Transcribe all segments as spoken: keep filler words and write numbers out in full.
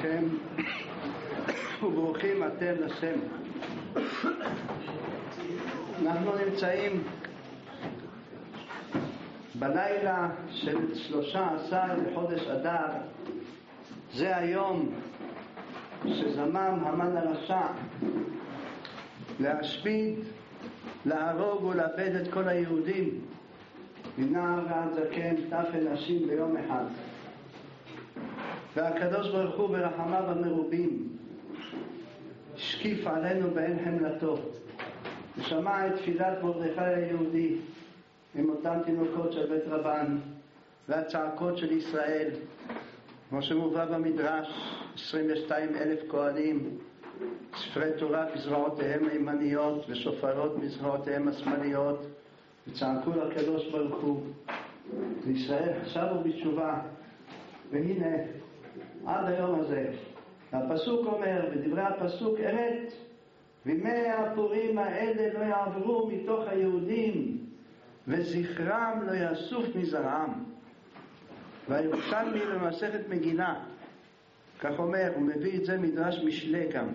לכם וברוכים אתם לשם. אנחנו נמצאים בלילה של שלושה עשר לחודש אדר. זה היום שזמם המן הרשע להשמיד, להרוג ולאבד את כל היהודים מנער ועד זקן, טף ונשים ביום אחד. והקדוש ברוך הוא ברחמיו המרובים השקיף עלינו בעין חמלתו ושמע את תפילת מרדכי היהודי עם אותם תינוקות של בית רבן והצעקות של ישראל, כמו שמובא במדרש. עשרים ושתיים אלף כהנים, ספרי תורה בזרועותיהם הימניות ושופרות בזרועותיהם השמאליות, וצעקו לקדוש ברוך הוא, וישראל חשבו בתשובה. והנה עד היום הזה הפסוק אומר, בדברי הפסוק אמת, וימי הפורים האלה לא יעברו מתוך היהודים וזכרם לא יאסוף מזרעם. והירושלמי במסכת מגילה כך אומר, הוא מביא את זה מדרש משלי גם,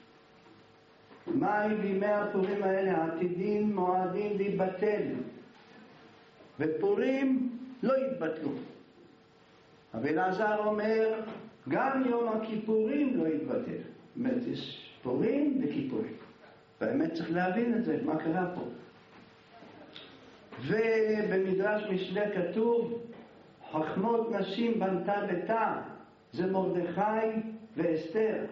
מהי בימי הפורים האלה? עתידים מועדים להיבטל, ופורים לא יתבטלו. אבל אלעזר אומר גם יום הכיפורים לא יתבטל. באמת יש פורים וכיפורים, באמת צריך להבין את זה, מה קרה פה. ובמדרש משלי כתוב חכמות נשים בנתה ביתה, זה מרדכי ואסתר,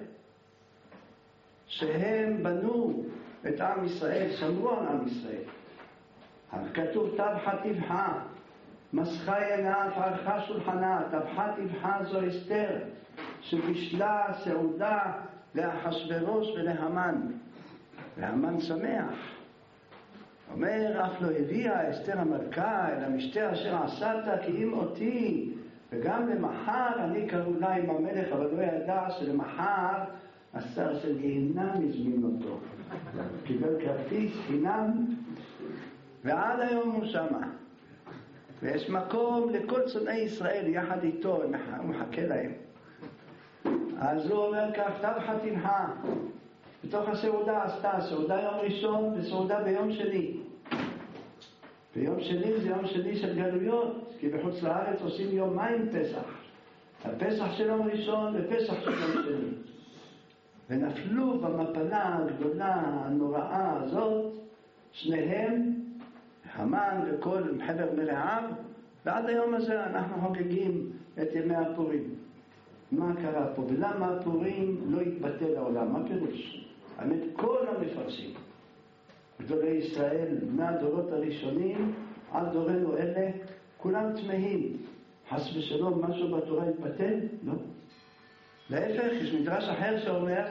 שהם בנו את עם ישראל, שמרו על עם ישראל. כתוב טבחה טבחה, מסכה ינף ערכה שולחנה. טבחה טבחה זו אסתר שבישלה סעודה לאחשוורוש ולהמן, והמן שמח. אומר אף לא הביאה אסתר המלכה אל המשתה אשר עשת כי אם אותי, וגם למחר אני קרולה עם המלך. אבל לא ידע שלמחר השר של גיהינם הזמין אותו, קיבל כרטיס חינם ועד היום הוא שמה, ויש מקום לכל צונאי ישראל יחד איתו, הוא מחכה להם. אז הוא אומר כך, טבחה טבחה, בתוך הסעודה עשתה סעודה יום ראשון וסעודה ביום שני. ויום שני זה יום שני של גלויות, כי בחוץ לארץ עושים יומיים פסח, הפסח של יום ראשון ופסח של יום שני. ונפלו במפלה הגדולה הנוראה הזאת שניהם, המן וכל חבר מרעיו, ועד היום הזה אנחנו חוגגים את ימי הפורים. מה קרה פה ולמה הפורים לא יתבטל העולם? מה פירוש? האמת, כל המפרשים גדולי ישראל מהדורות הראשונים עד דורנו אלה כולם תמהים, חס ושלום משהו בתורה יתבטל? לא. להפך, יש מדרש אחר שאומר,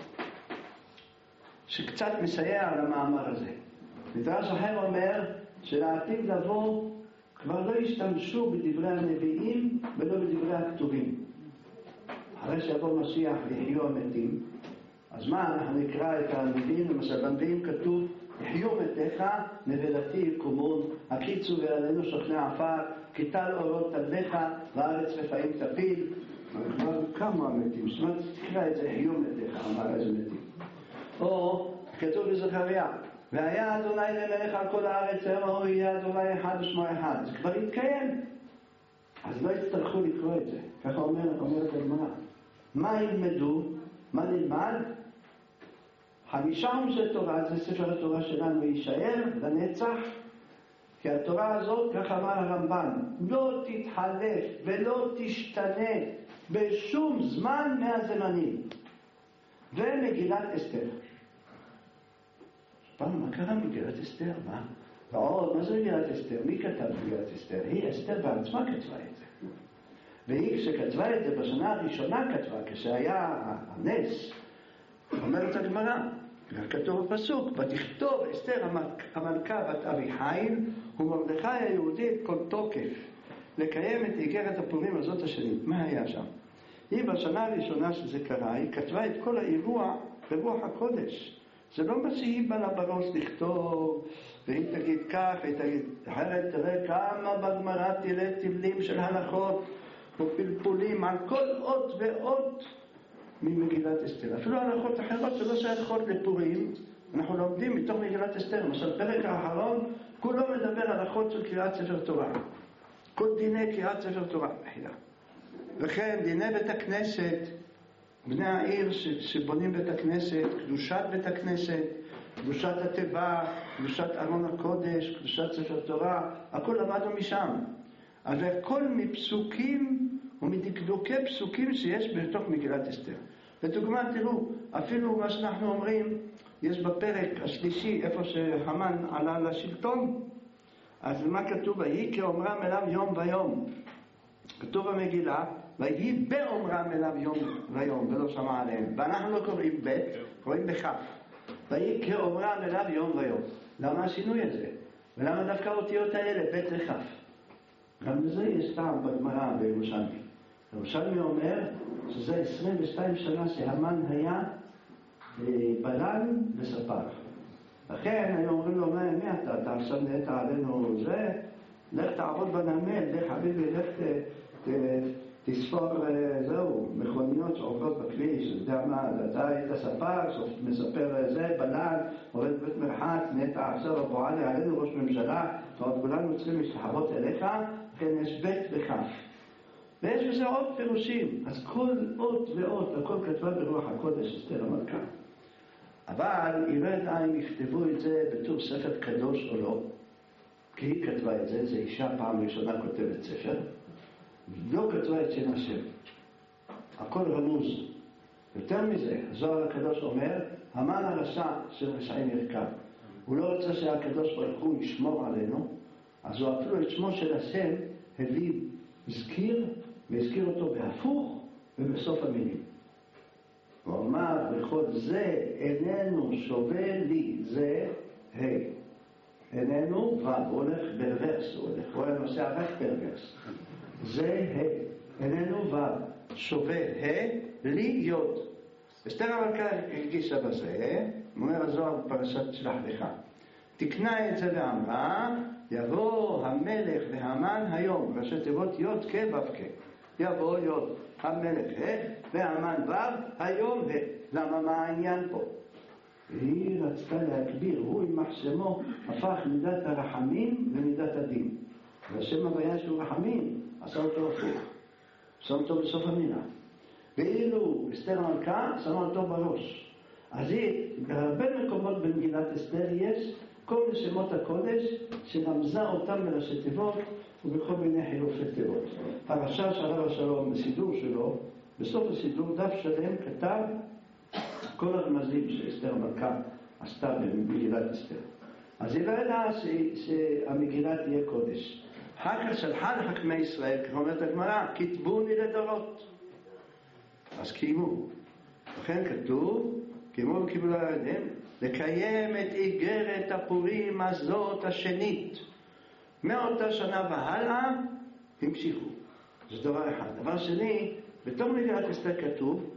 שקצת מסייע למאמר הזה. מדרש אחר אומר שלעתיד לבוא כבר לא ישתמשו בדברי הנביאים ולא בדברי הכתובים. אחרי שיבוא משיח ויחיו המתים, אז מה, אנחנו נקרא את הנביאים, למשל בנביאים כתוב יחיו מתיך נבלתי יקומון, הקיצו ועלינו שוכני עפר, כי טל אורות תלך וארץ רפאים תפיל. כבר כמה מתים, זאת אומרת תקרא את זה יחיו מתיך, אמר איזה מתים. או כתוב בזכריה, והיה אדוני למלך על כל הארץ, היום ההוא יהיה אדוני אחד ושמו אחד. זה כבר יתקיים, אז לא יצטרכו לקרוא את זה. ככה אומר, אומרת הגמרא. מה ילמדו? מה נלמד? חמישה עמושי תורה, זה ספר התורה שלנו, יישאר לנצח, כי התורה הזאת, כך אמר הרמב"ן, לא תתחלף ולא תשתנה בשום זמן מהזמנים. ומגילת אסתר. פעם, מה קרה מגילת אסתר? מה? ועוד, מה זה מגילת אסתר? מי כתב מגילת אסתר? היא, אסתר בעצמה כתבה את זה. והיא כשכתבה את זה בשנה הראשונה כתבה, כשהיה הנס, אומרת הגמרא, כתוב בפסוק, ותכתוב אסתר המלכה בת אביחיל ומרדכי היהודי את כל תוקף לקיים את איגרת הפורים הזאת השנית. מה היה שם? היא בשנה הראשונה שזה קרה, היא כתבה את כל האירוע ברוח הקודש. זה לא מה שהיא באה בראש לכתוב, והיא תגיד כך, והיא תגיד אחרת. תראה כמה בגמרא תראה תבלים של הלכות ופלפולים על כל אות ואות ממגילת אסתר. אפילו הלכות אחרות שלא שייכות לפורים, אנחנו לומדים מתוך מגילת אסתר. למשל, פרק האחרון, כולו מדבר על הלכות של קריאת ספר תורה. כל דיני קריאת ספר תורה, מחילה. וכן, דיני בית הכנסת, בני העיר שבונים בית הכנסת, קדושת בית הכנסת, קדושת התיבה, קדושת ארון הקודש, קדושת ספר תורה, הכל למדנו משם. אז הכל מפסוקים ומדקדוקי פסוקים שיש בתוך מגילת אסתר. לדוגמה, תראו, אפילו מה שאנחנו אומרים, יש בפרק השלישי, איפה שהמן עלה לשלטון, אז מה כתוב? ויהי כאומרם אליו יום ויום. כתוב במגילה, ויהי באומרם אליו יום ויום, ולא שמע עליהם. ואנחנו לא קוראים ב', קוראים בכף. ויהי כאומרם אליו יום ויום. למה השינוי הזה? ולמה דווקא האותיות האלה, ב' וכף? גם לזה יש טעם בגמרא בירושלמי. ירושלמי אומר שזה עשרים ושתיים שנה שהמן היה בלן וספר. לכן היו אומרים לו, מה, מי אתה? אתה עכשיו נהיית עלינו זה? לך תעבוד בנמל, לך חביבי, לך תספור, זהו, מכוניות שעוברות בכביש, יודע מה, אתה היית ספר, מספר זה, בלן, עובד בבית מרחץ, נהיית עכשיו אבועלי עלינו ראש ממשלה, זאת אומרת, כולנו צריכים להשתחוות אליך, לכן יש בית וכף. ויש בזה עוד פירושים, אז כל אות ואות, הכל כתבה ברוח הקודש, אסתר המלכה. אבל היא לא ידעה אם יכתבו את זה בתור ספר קדוש או לא, כי היא כתבה את זה, זו אישה פעם ראשונה כותבת ספר, לא כתבה את שם השם. הכל רמוז. יותר מזה, הזוהר הקדוש אומר, המן הרשע של רשעים ירכב. הוא לא רוצה שהקדוש ברוך הוא ישמור עלינו, אז הוא אפילו את שמו של השם הביא, הזכיר, והזכיר אותו בהפוך ובסוף המילים. הוא אמר, בכל זה איננו שווה לי, זה ה' איננו, והוא הולך ברוורס, הוא הולך, הוא הולך עושה רק ברוורס. זה ה' איננו ו' שווה ה' לי יוד. אסתר המלכה הרגישה בזה, אומר הזוהר בפרשת שלח לך. תקנה את זה ואמרה, יבוא המלך והמן היום, ראשי תיבות יוד כ' ו' כ'. יבוא יוד המלך ה' והמן ו' היום ה'. למה מה העניין פה? היא רצתה להגביר, הוא עם מחשמו הפך מידת הרחמים למידת הדין. והשם הוויה שהוא רחמים, עשה אותו הפוך, שם אותו בסוף המילה. ואילו אסתר המלכה שמה אותו בראש. אז היא, בהרבה מקומות במגילת אסתר יש כל שמות הקודש שנמזה אותם בראשי תיבות ובכל מיני חילופי תיבות. הרש"ש עליו השלום בסידור שלו, בסוף הסידור דף שלם כתב כל הרמזים שאסתר המלכה עשתה במגילת אסתר. אז היא לא ידעה שהמגילה תהיה קודש. אחר כך שלחה לחכמי ישראל, כמו אומרת הגמרא, כתבוני לדורות. אז קיימו. לכן כתוב, קיימו וקיבלו על ידיהם, לקיים את איגרת הפורים הזאת השנית. מאותה שנה והלאה, המשיכו. זה דבר אחד. דבר שני, בתור מגילת אסתר כתוב,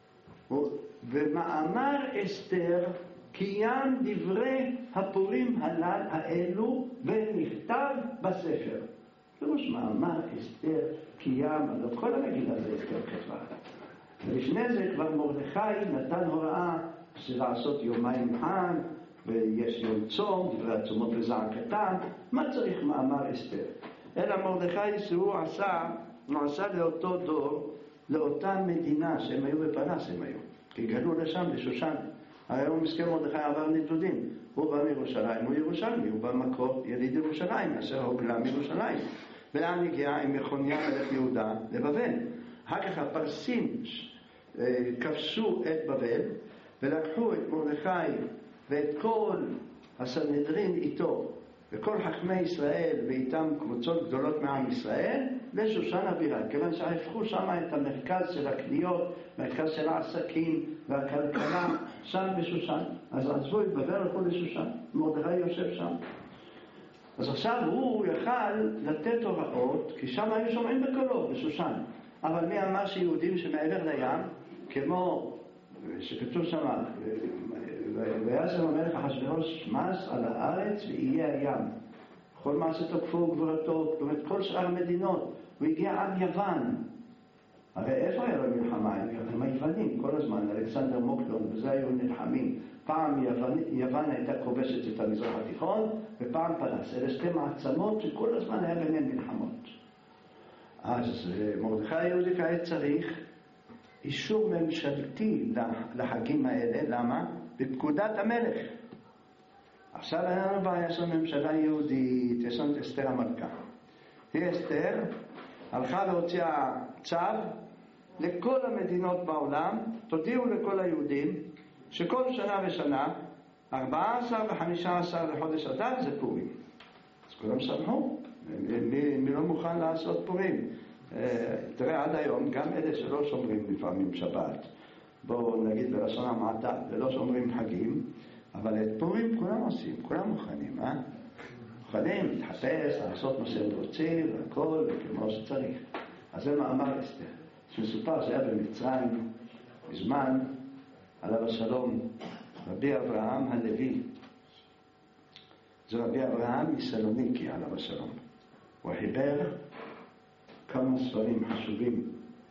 במאמר אסתר קיים דברי הפורים הלל האלו ונכתב בספר. פירוש מאמר אסתר קיים, על כל המגילה זה אסתר כתבה. ולפני זה כבר מרדכי נתן הוראה לעשות יומיים חג, ויש יום צום, דברי הצומות וזעקתן. מה צריך מאמר אסתר? אלא מרדכי שהוא עשה, הוא עשה לאותו דור, לאותה מדינה שהם היו בפרס הם היו. כי גלו לשם, לשושן. הרי הוא מסכם מרדכי עבר נידודים. הוא בא מירושלים, הוא ירושלמי, הוא במקור יליד ירושלים, אשר הוגלה מירושלים. ולאן הגיע עם מכוניה מלך יהודה לבבל. אחר כך הפרסים כבשו את בבל, ולקחו את מרדכי ואת כל הסנהדרין איתו, וכל חכמי ישראל ואיתם קבוצות גדולות מעם ישראל, לשושן הבירה. כיוון שהפכו שם את המרכז של הקניות, מרכז של העסקים והכלכלה, שם בשושן. אז עזבו את בבל, הלכו לשושן. מרדכי יושב שם. אז עכשיו הוא יכל לתת הוראות, כי שם היו שומעים בקולו, בשושן. אבל מי אמר שיהודים שמעבר לים, כמו שכתוב שם, ויעש המלך אחשוורוש מס על הארץ ואיי הים. כל מעשה תוקפו וגבורתו, זאת אומרת כל שאר המדינות. הוא הגיע עד יוון. הרי איפה היה לו מלחמה? הם היוונים. כל הזמן, אלכסנדר מוקדון, וזה היו נלחמים. פעם יוון, יוון הייתה כובשת את המזרח התיכון, ופעם פרס. אלה שתי מעצמות שכל הזמן היה ביניהן מלחמות. אז מרדכי היהודי כעת צריך אישור ממשלתי לחגים האלה. למה? בפקודת המלך. עכשיו אין לנו בעיה של ממשלה יהודית, יש לנו את אסתר המלכה. היא אסתר הלכה והוציאה צו לכל המדינות בעולם, תודיעו לכל היהודים שכל שנה ושנה ארבעה עשר וחמישה עשר לחודש אדר זה פורים. אז כולם שמחו, מי, מי לא מוכן לעשות פורים? תראה, עד היום גם אלה שלא שומרים לפעמים שבת, בואו נגיד בלשון המעטה, ולא שומרים חגים, אבל את פורים כולם עושים, כולם מוכנים, אה? מוכנים להתחפש, לעשות מה שהם רוצים, והכל, וכמו שצריך. אז זה מאמר אסתר. שמסופר שהיה במצרים, בזמן, עליו השלום, רבי אברהם הלוי. זה רבי אברהם מסלוניקי, עליו השלום. הוא חיבר כמה ספרים חשובים,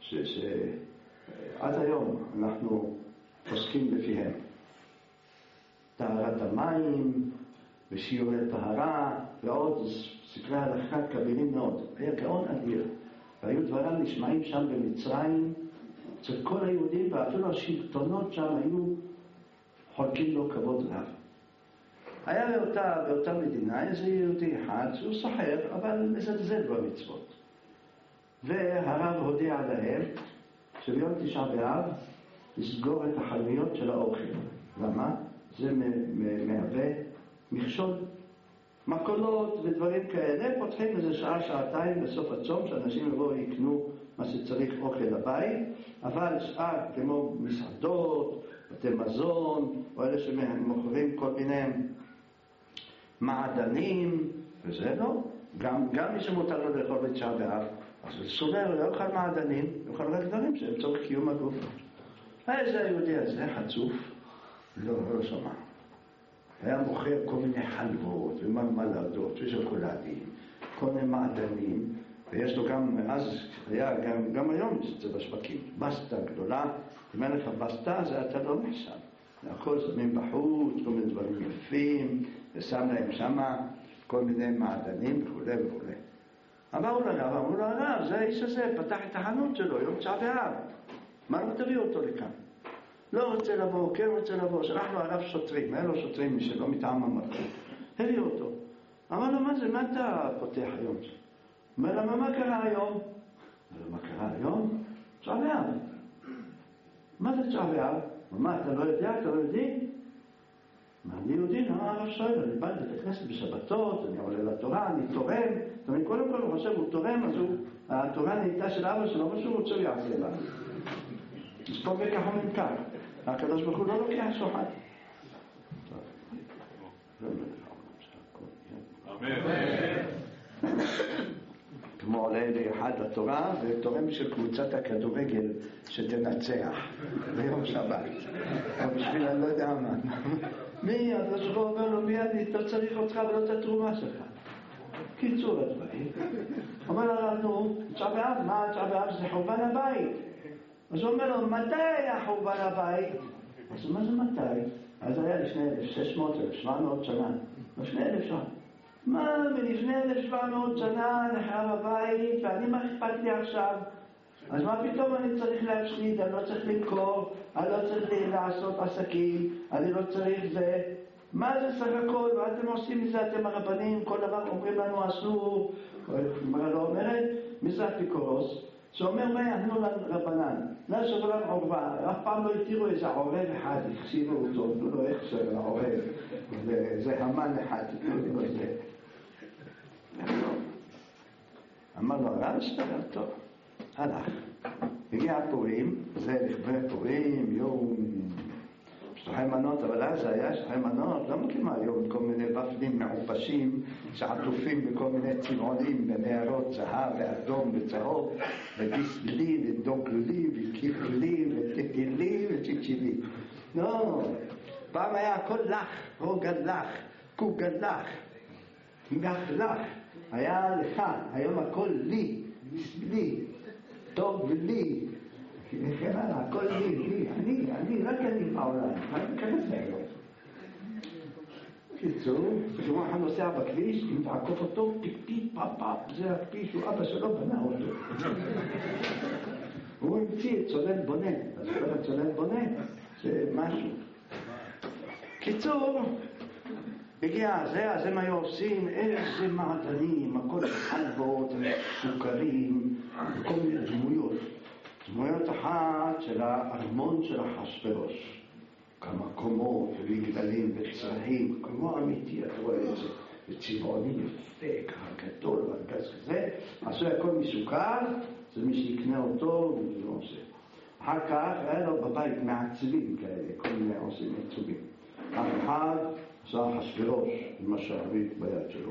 שעד היום אנחנו עוסקים בפיהם. טהרת המים, ושיעורי טהרה, ועוד ספרי הלכה כבירים מאוד. היה גאון אדיר. והיו דברים נשמעים שם במצרים, אצל כל היהודים, ואפילו השלטונות שם היו חולקים לו כבוד רב. היה באותה, באותה מדינה איזה יהודי אחד שהוא סוחר, אבל מזלזל במצוות. והרב הודיע להם שביום תשעה באב לסגור את החנויות של האוכל. למה? זה מהווה מכשול. מקולות ודברים כאלה פותחים איזה שעה, שעתיים בסוף הצום, שאנשים יבואו יקנו מה שצריך אוכל לבית, אבל שאר כמו מסעדות, בתי מזון, או אלה שמוכרים כל מיני מעדנים, וזה לא. גם, גם מי שמותר לו לאכול בתשעה באב, אז הוא סובר, הוא לא יאכל מעדנים, הוא יאכל רק דברים שהם צורך קיום הגוף. איזה היהודי הזה חצוף, לא, לא שמע. היה מוכר כל מיני חלבות ומרמלדות ושוקולדים, כל מיני מעדנים, ויש לו גם, אז היה גם, גם היום יש את זה בשווקים, בסטה גדולה. אם אין לך בסטה, זה אתה לא נחשב. הכל שמים בחוץ, כל מיני דברים יפים, ושם להם שמה כל מיני מעדנים וכו' וכו'. אמרו לרב, אמרו לו, הרב, זה האיש הזה, פתח את החנות שלו, יום תשעה באב. מה לא תביא אותו לכאן? לא רוצה לבוא, כן רוצה לבוא, שלחנו עליו שוטרים, היה לו שוטרים משלו מטעם המקום. הביא אותו. אמר לו, מה זה, מה אתה פותח היום? אומר לו, מה קרה היום? אומר לו, מה קרה היום? תשעה באב. מה זה תשעה באב? מה, אתה לא יודע, אתה לא יודעים? מה, אני יהודי, למה הרב שואל? אני בא לבית הכנסת בשבתות, אני עולה לתורה, אני תורם. זאת אומרת, קודם כל הוא חושב, הוא תורם, אז הוא, התורה נהייתה של אבא שלו, מה שהוא רוצה יעשה לה. אז פה וככה נמכר. הקדוש ברוך הוא לא לוקח שוחד. כמו עולה לאחד לתורה ותורם של קבוצת הכדורגל שתנצח ביום שבת, או בשביל אני לא יודע מה. מי? אז השבוע אומר לו, מי אני? לא צריך אותך ולא את התרומה שלך. קיצור הדברים. אומר לנו, תשעה באב, מה תשעה באב? זה חורבן הבית. אז הוא אומר לו, מתי היה חורבן הבית? אז מה זה מתי? אז היה לפני אלף שש מאות, אלף שבע מאות שנה. לפני אלף שנה. מה, מלפני אלף שבע מאות שנה נחרב הבית, ואני מה אכפת לי עכשיו? אז מה פתאום אני צריך להפסיד? אני לא צריך למכור, אני לא צריך לעשות עסקים, אני לא צריך זה. מה זה סך הכל? ואתם עושים מזה, אתם הרבנים, כל דבר אומרים לנו אסור. מה לא אומרת? מי זה אפיקורוס? שאומר מה יענו לרבנן, לא שברן עורבה, אף פעם לא התירו איזה עורב אחד, החשיבו אותו, תנו לו איך של העורב, זה המן אחד, תנו לו את זה. אמר לו, הרב שתראה טוב, הלך. הגיע פורים, זה לכבי פורים, יום שטוחי מנות, אבל אז זה היה שטוחי מנות, לא מכיר מה היום, כל מיני בפנים מעופשים שעטופים בכל מיני צבעונים, בנערות זהב ואדום וצהוב, ודיסלי ודוגלי וכיפלי וטטילי וצ'יצ'ילי. לא, פעם היה הכל לך, רוגל לך, קוגל לך, גח לך, היה לך, היום הכל לי, לי, טוב לי, וכן הלאה, הכל לי, לי, אני קיצור, כשהוא אחד נוסע בכביש, אם תעקוף אותו, פיפ פיפ פאפ פאפ, זה הכביש שהוא אבא שלו בנה אותו. הוא המציא את צולל בונה, אז הוא אומר צולל בונה, זה משהו. קיצור, הגיע הזה, אז הם היו עושים איזה מעדנים, הכל חלבות וסוכרים, כל מיני דמויות. דמויות אחת של הארמון של אחשוורוש. כמה קומות ומגדלים וצרעים, כמו אמיתי, אתה רואה את זה, וצבעוני יפה, ככה גדול, וארגז כזה, עשו הכל מסוכר, זה מי שיקנה אותו, וזה לא עושה. אחר כך היה לו בבית מעצבים כאלה, כל מיני עושים מעצבים. אף אחד עשה אחשוורוש, עם השרביט ביד שלו.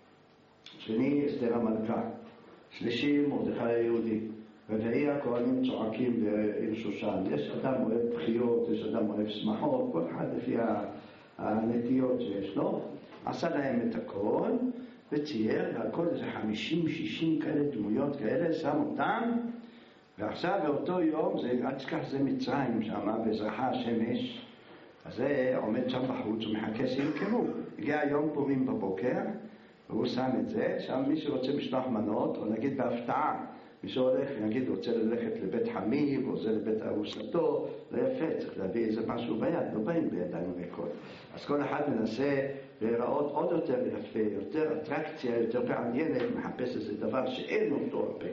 שני, אסתר המלכה. שלישי, מרדכי היהודי. רביעי, הכהנים צועקים בעיר שושן. יש אדם אוהב בחיות, יש אדם אוהב שמחות, כל אחד לפי הנטיות שיש לו. עשה להם את הכל, וצייר, והכל איזה חמישים, שישים כאלה דמויות כאלה, שם אותם, ועכשיו באותו יום, זה, עד שכך זה מצרים שם, וזרחה השמש, אז זה עומד שם בחוץ ומחכה שימכרו. הגיע יום פורים בבוקר, והוא שם את זה, שם מי שרוצה משלוח מנות, או נגיד בהפתעה, מי שהולך, נגיד, רוצה ללכת לבית חמיב, או זה לבית ארוסתו, זה יפה, צריך להביא איזה משהו ביד, לא באים בידיים ריקות. אז כל אחד מנסה להיראות עוד יותר יפה, יותר אטרקציה, יותר מעניינת, מחפש איזה דבר שאין אותו הרבה.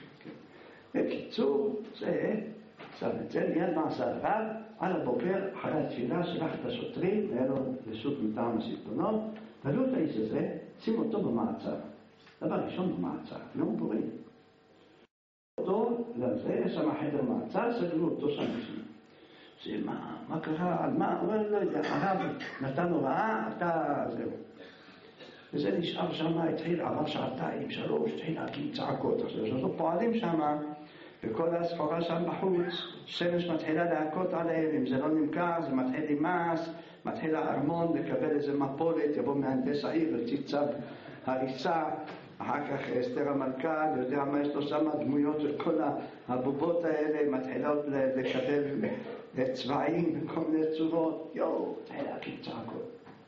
בקיצור, זה, עכשיו את זה, מיד מה עשה הרב, על הבוקר, אחרי התפילה, שלח את השוטרים, היה לו רשות מטעם השלטונות, תביאו את האיש הזה, שים אותו במעצר. דבר ראשון במעצר, יום פורים. אותו, לזה, יש שם חדר מעצר, סגרו אותו שם בפנים. זה מה, מה קרה, על מה, הוא לא יודע, הרב נתן הוראה, אתה, זהו. וזה נשאר שם, התחיל, עבר שעתיים, שלוש, התחיל להקים צעקות. עכשיו, אנחנו פועלים שם, וכל הסחורה שם בחוץ, שמש מתחילה להכות עליהם, אם זה לא נמכר, זה מתחיל עם מס, מתחיל הארמון לקבל איזה מפולת, יבוא מהנדס העיר, יוציא צו הריסה, אחר כך אסתר המלכה, אני יודע מה יש לו שם, דמויות של כל הבובות האלה, מתחילות לקבל צבעים וכל מיני צורות, יואו, תחיל להקים צעקות.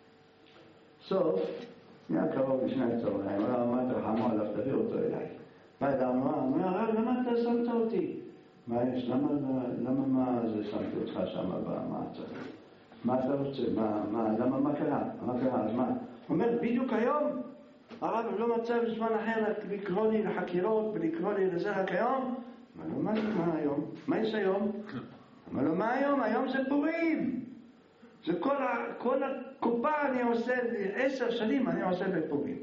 סוף, נהיה קרוב לשני הצהריים, הוא אמר, מה תרחמו עליו, תביא אותו אליי. בא אדם, הוא אמר, הרב, למה אתה שמת אותי? מה יש, למה, למה מה זה שמתי אותך שם במעצר? מה אתה רוצה? מה, מה, למה, מה קרה? מה קרה? אז מה? הוא אומר, בדיוק היום, הרב לא מצא בזמן אחר לקרוא לי לחקירות ולקרוא לי לזה רק היום. אמר לו, מה זה, מה היום? מה יש היום? אמר לו, מה היום? היום זה פורים. זה כל, ה, כל הקופה אני עושה, עשר שנים אני עושה בפורים.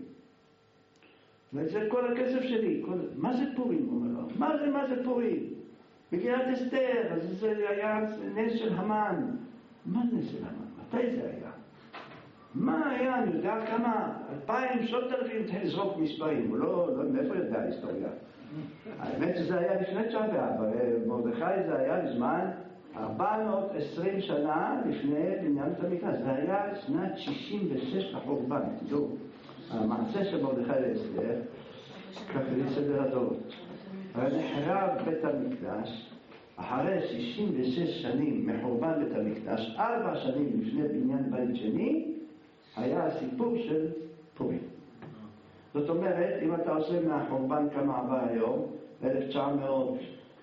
וזה כל הכסף שלי. כל... מה זה פורים? הוא אומר לו, מה זה, מה זה פורים? מגילת אסתר, אז זה היה נס של המן. מה נס של המן? מתי זה היה? מה היה? אני יודע כמה? אלפיים, שלושת אלפים, תהיה לזרוק מספרים. הוא לא, לא, מאיפה יודע ההיסטוריה? האמת שזה היה לפני תשעה באב, מרדכי זה היה לזמן ארבע מאות ועשרים שנה לפני בניין המקדש. זה היה שנת שישים ושש לחורבן. תדעו, המעשה של מרדכי לאסתר, ככה זה סדר הדורות. אבל נחרב בית המקדש, אחרי שישים ושש שנים מחורבן בית המקדש, ארבע שנים לפני בניין בית שני, היה הסיפור של פורים. זאת אומרת, אם אתה עושה מהחורבן כמה עבר היום, אלף תשע מאות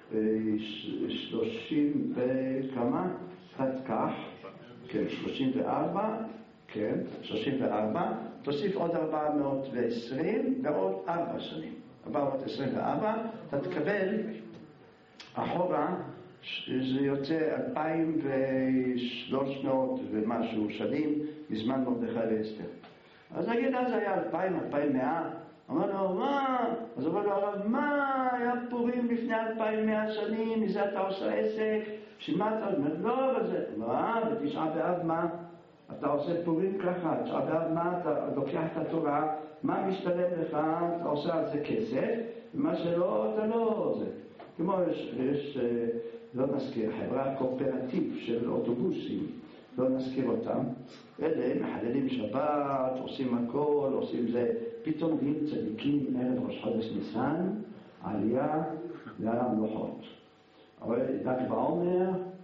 שלושים וכמה, קצת כך, כן, שלושים וארבע, כן, שלושים וארבע, תוסיף עוד ארבע מאות ועשרים ועוד ארבע שנים. ארבע מאות עשרים וארבע, אתה תקבל אחורה, זה יוצא אלפיים ושלוש מאות ומשהו שנים מזמן מרדכי לאסתר. אז נגיד אז היה אלפיים, אלפיים ומאה, אמר לו, מה? אז אמר לו, הרב, מה? היה פורים לפני אלפיים ומאה שנים, מזה אתה עושה עסק, שמה אתה אומר? לא, אבל זה, מה? בתשעה באב מה? אתה עושה פורים ככה, תשעה באב מה? אתה לוקח את התורה, מה משתלם לך? אתה עושה על זה כסף, ומה שלא, אתה לא זה. כמו יש, יש לא נזכיר, חברה קואופרטיב של אוטובוסים, לא נזכיר אותם, אלה מחללים שבת, עושים הכל, עושים זה, פתאום דים צדיקים ערב ראש חודש ניסן, עלייה לעל המלוכות. אבל דק בעומר, נסיעה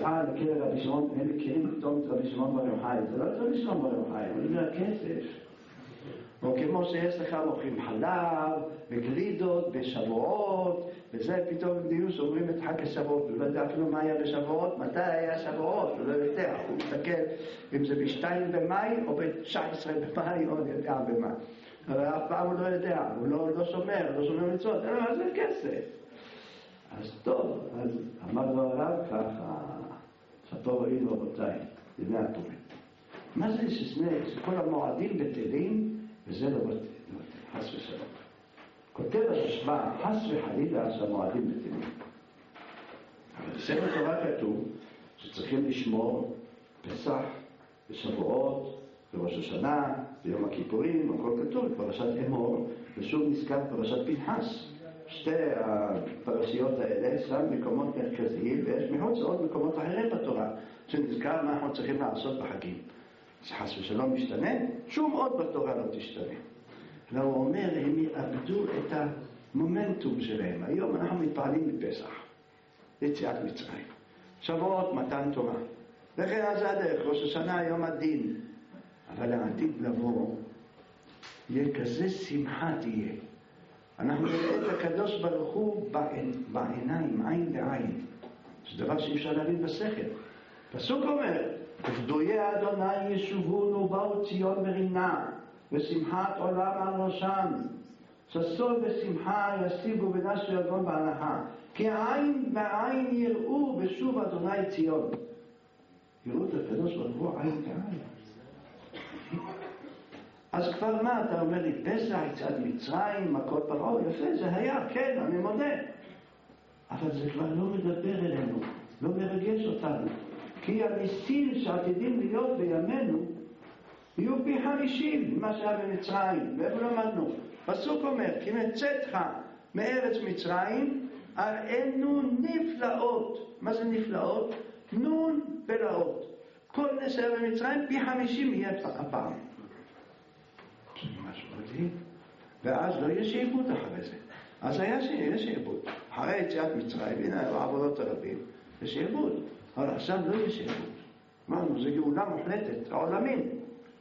אחד מכיר רבי שמעון, הם מכירים פתאום את רבי שמעון בר יוחאי, זה לא את רבי שמעון בר יוחאי, הוא אומר כסף. או כמו שיש לך מוכרים חלב וגלידות בשבועות, וזה פתאום דיוס אומרים את חג השבועות, הוא לא יודע אפילו מה היה בשבועות, מתי היה שבועות, הוא לא יודע, הוא מסתכל אם זה ב-שתיים במאי או ב-תשע עשרה במאי או אני יודע במה. אבל אף פעם הוא לא יודע, הוא לא, לא שומר, לא שומר מצוות, אין לו מה זה כסף. אז טוב, אז אמר לו הרב ככה, ספר רואי לו רבותיי, דיני התורה. מה זה ששני, שכל המועדים בטלים, וזה לא בטל, חס ושלום. כותב הרשב"א, חס וחלילה שהמועדים בטלים. אבל בספר תורה כתוב שצריכים לשמור פסח ושבועות וראש השנה ויום הכיפורים, הכל כתוב בפרשת אמור, ושוב נזכר פרשת פנחס. שתי הפרשיות האלה שם מקומות מרכזיים, ויש מחוץ עוד מקומות אחרים בתורה שנזכר מה אנחנו צריכים לעשות בחגים. זה חס ושלום משתנה, שום עוד בתורה לא תשתנה. והוא אומר, הם יאבדו את המומנטום שלהם. היום אנחנו מתפעלים מפסח, יציאת מצרים, שבועות מתן תורה, וכן אז הדרך, ראש השנה יום הדין. אבל העתיד לבוא יהיה כזה שמחה תהיה. אנחנו נראה את הקדוש ברוך הוא בעיניים, עין בעין. זה דבר שאי אפשר להבין בשכל. פסוק אומר, ופדויי אדוני ישובונו באו ציון ברינה, ושמחת עולם על ראשם. ששון ושמחה ישיגו ונשו יגון בהנחה. כי עין בעין יראו בשוב אדוני ציון. יראו את הקדוש ברוך הוא עין בעין. אז כבר מה, אתה אומר לי, פסח, יציאת מצרים, מכות פרעה, יפה, זה היה, כן, אני מודה. אבל זה כבר לא מדבר אלינו, לא מרגש אותנו. כי הניסים שעתידים להיות בימינו, יהיו פי חמישים ממה שהיה במצרים. ואיפה למדנו? פסוק אומר, כי מצאתך מארץ מצרים, הראינו נפלאות. מה זה נפלאות? נון פלאות. כל נס היה במצרים, פי חמישים יהיה הפעם. משהו מדהים. ואז לא יהיה שעבוד אחרי זה. אז היה שיהיה שעבוד. אחרי יציאת מצרים, הנה העבודות הרבים, יש שעבוד. אבל עכשיו לא יהיה שעבוד. אמרנו, זו גאולה מוחלטת, העולמים.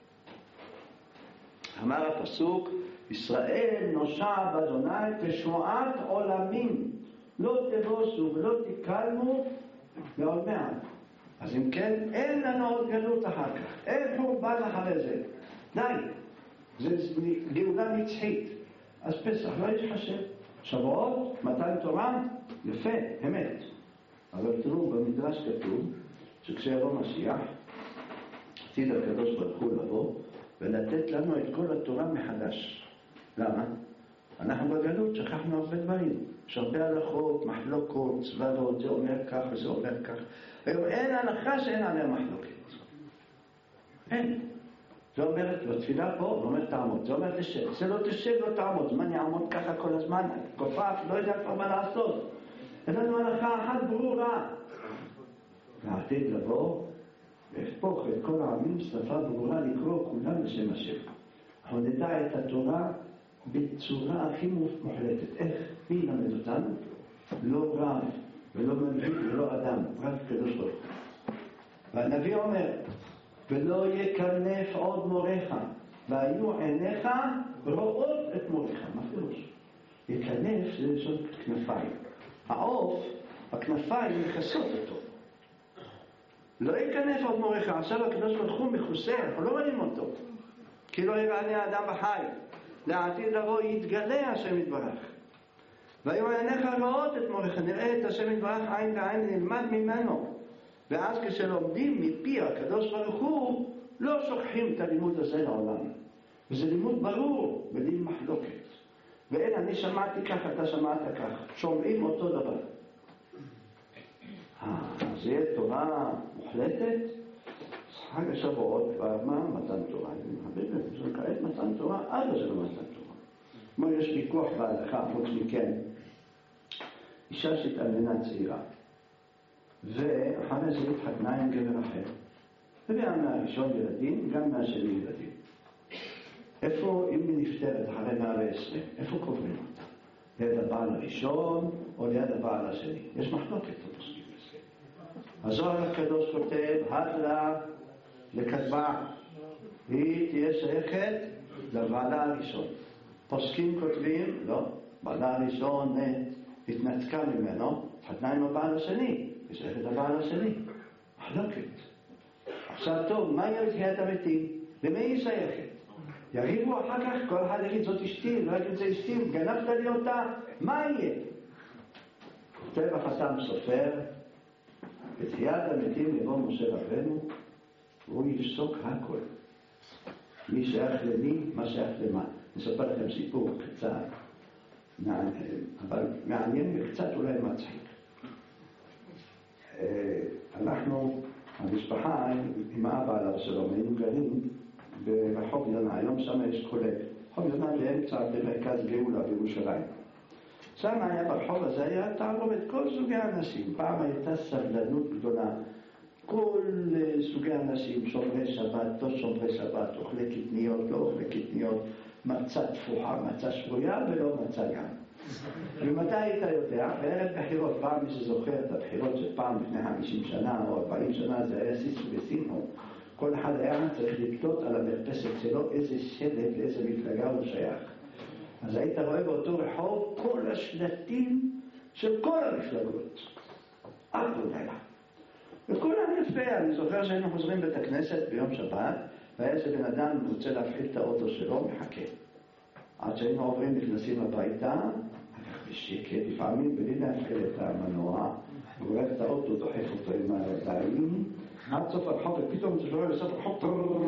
אמר הפסוק, ישראל נושע באדוני תשועת עולמים. לא תבוסו ולא תקלמו לעוד מעט. אז אם כן, אין לנו עוד גלות אחר כך. אין חורבן אחרי זה. די. זה גאולה נצחית. אז פסח לא יתחשב. שבועות, מתן תורה, יפה, אמת. אבל תראו, במדרש כתוב שכשיבוא משיח, עתיד הקדוש ברוך הוא לבוא ולתת לנו את כל התורה מחדש. למה? אנחנו בגלות שכחנו הרבה דברים. יש הרבה הלכות, מחלוקות, סברות, זה אומר כך וזה אומר כך. היום אין הלכה שאין עליה מחלוקת. אין. זה אומרת, בתפילה פה, לא אומר תעמוד, זה אומר תשב. זה לא תשב, לא תעמוד. זמן יעמוד ככה כל הזמן, כופף, לא יודע כבר מה לעשות. אין לנו הלכה אחת ברורה. והעתיד לבוא, והפוך את כל העמים שפה ברורה לקרוא כולם לשם השם. אנחנו נדע את התורה בצורה הכי מוחלטת. איך? מי ילמד אותנו? לא רב, ולא מנהיג, ולא אדם, רק קדוש ברוך הוא. והנביא אומר, ולא יקנף עוד מורך, והיו עיניך רואות את מורך. מה פירוש? יקנף זה לשון כנפיים. העוף, הכנפיים מכסות אותו. לא יקנף עוד מורך. עכשיו הקדוש ברוך הוא מכוסה, אנחנו לא רואים אותו. כי לא יראה האדם בחי. לעתיד לבוא יתגלה השם יתברך. והיו עיניך רואות את מורך, נראה את השם יתברך עין בעין ונלמד ממנו. ואז כשלומדים מפי הקדוש ברוך הוא, לא שוכחים את הלימוד הזה לעולם. וזה לימוד ברור, בלי מחלוקת. ואין, אני שמעתי כך, אתה שמעת כך. שומעים אותו דבר. זה יהיה תורה מוחלטת, חג השבועות, מה? מתן תורה. זה כעת מתן תורה, עד זה לא מתן תורה. כמו יש ויכוח בהלכה, חוץ מכן, אישה שהתאמנה צעירה. ואחרי זה התחתנה עם גבר אחר. וגם מהראשון ילדים, גם מהשני ילדים. איפה, אם היא נפטרת אחרי מאה ועשרים, איפה קוברים אותה? ליד הבעל הראשון או ליד הבעל השני? יש מחלוקת, לא פוסקים לזה. הזוהר הקדוש כותב, הדלה לכתבה, היא תהיה שייכת לבעלה הראשון. פוסקים כותבים, לא, בעלה הראשון התנתקה ממנו, התחתנה עם הבעל השני, היא שייכת לבעל השני. מחלוקת. עכשיו טוב, מה יהיה לתחיית המתים? למי היא שייכת? יריבו אחר כך, כל אחד יגיד זאת אשתי, לא יגיד זה אשתי, גנבת לי אותה, מה יהיה? כותב החתם סופר, בתחיית המתים יבוא משה רבנו, והוא יפסוק הכל. מי שייך למי, מה שייך למה. נספר לכם סיפור קצר, אבל מעניין וקצת אולי מצחיק. אנחנו, המשפחה עם האבא עליו שלום, היינו גרים ברחוב יונה, היום שם יש קולט. רחוב יונה באמצע במרכז גאולה בירושלים. שם היה ברחוב הזה, היה תערובת כל סוגי האנשים. פעם הייתה סבלנות גדולה. כל סוגי האנשים, שומרי שבת, לא שומרי שבת, אוכלי קטניות, לא אוכלי קטניות, מצה תפוחה, מצה שבויה ולא מצה גם. ומתי היית יודע? בערב בחירות, פעם מי שזוכר את הבחירות שפעם לפני חמישים שנה או ארבעים שנה זה היה סיסו וסימו, כל אחד היה צריך לקטות על המרפסת שלו איזה שלט לאיזה מפלגה הוא שייך. אז היית רואה באותו רחוב כל השלטים של כל המפלגות. עד לילה. וכולם יפה, אני זוכר שהיינו חוזרים בית הכנסת ביום שבת, והיה איזה בן אדם רוצה להפעיל את האוטו שלו, מחכה. עד שהיינו עוברים, נכנסים הביתה, אחר בשקט, לפעמים בלי להפעיל את המנוע, גורף את האוטו, דוחף אותו עם הידיים, עד סוף הרחוב, ופתאום זה שואל לסוף הרחוב,